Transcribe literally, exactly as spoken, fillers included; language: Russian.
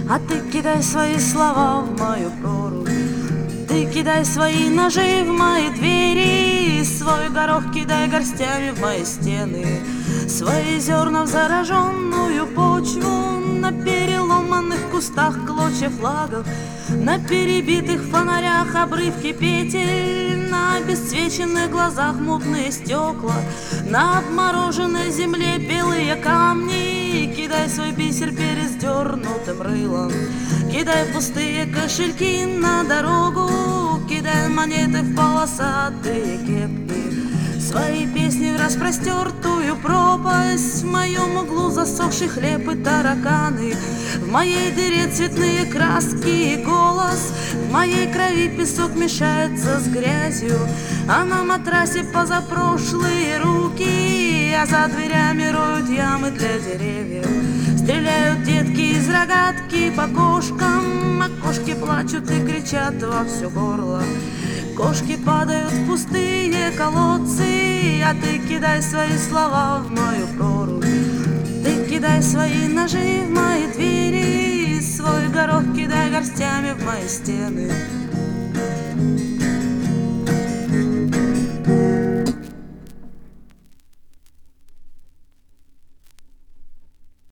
А ты кидай свои слова в мою прорубь, ты кидай свои ножи в мои двери, свой горох кидай горстями в мои стены, свои зерна в зараженную почву, на переломанных кустах клочья флагов, на перебитых фонарях обрывки петель, на обесцвеченных глазах мутные стекла, на обмороженной земле белые камни. Кидай свой бисер перездернутым рылом, кидай пустые кошельки на дорогу, кидай монеты в полосатые кепки, свои песни в распростертую пропасть. В моем углу засохший хлеб и тараканы, в моей дыре цветные краски и голос, в моей крови песок мешается с грязью, а на матрасе позапрошлые руки, а за дверями роют ямы для деревьев. Стреляют детки из рогатки по кошкам, а кошки плачут и кричат во все горло. Кошки падают в пустые колодцы, а ты кидай свои слова в мою прорубь, ты кидай свои ножи в мои двери, свой горох кидай горстями в мои стены,